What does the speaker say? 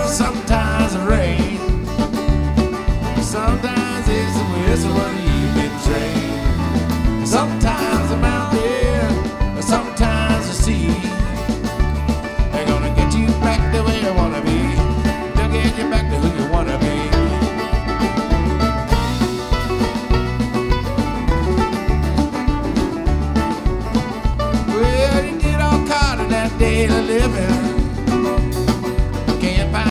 Sometimes the rain, sometimes it's the whistle of the evening train. Sometimes the mountain, sometimes the sea. They're gonna get you back the way you wanna be. They'll get you back to who you wanna be. Well, you get all caught in that daily living.